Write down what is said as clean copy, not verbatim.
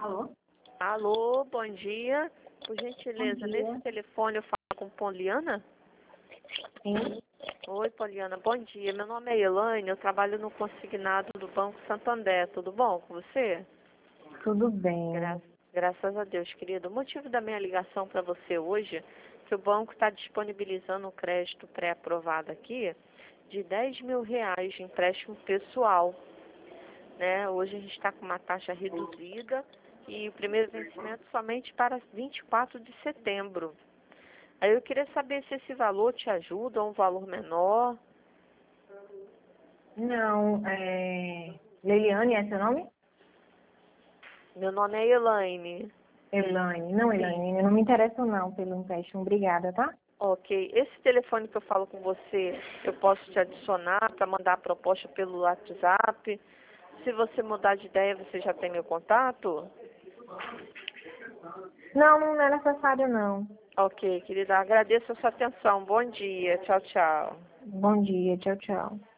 Alô? Alô, bom dia. Por gentileza, Bom dia. nesse telefone eu falo com Poliana? Sim. Oi, Poliana, bom dia. Meu nome é Elaine, eu trabalho no consignado do Banco Santander. Tudo bom com você? Tudo bem. Graças a Deus, querido. O motivo da minha ligação para você hoje é que o banco está disponibilizando um crédito pré-aprovado aqui de R$ 10.000 de empréstimo pessoal. Né? Hoje a gente está com uma taxa reduzida e o primeiro vencimento somente para 24 de setembro. Aí eu queria saber se esse valor te ajuda ou um valor menor. Não, Leiliane é seu nome? Meu nome é Elaine. Elaine. Não, Elaine, eu não me interesso não pelo empréstimo. Obrigada, tá? Ok. Esse telefone que eu falo com você, eu posso te adicionar para mandar a proposta pelo WhatsApp. Se você mudar de ideia, você já tem meu contato? Não, não é necessário não. Ok, querida. Agradeço a sua atenção. Bom dia. Tchau, tchau. Bom dia, tchau, tchau.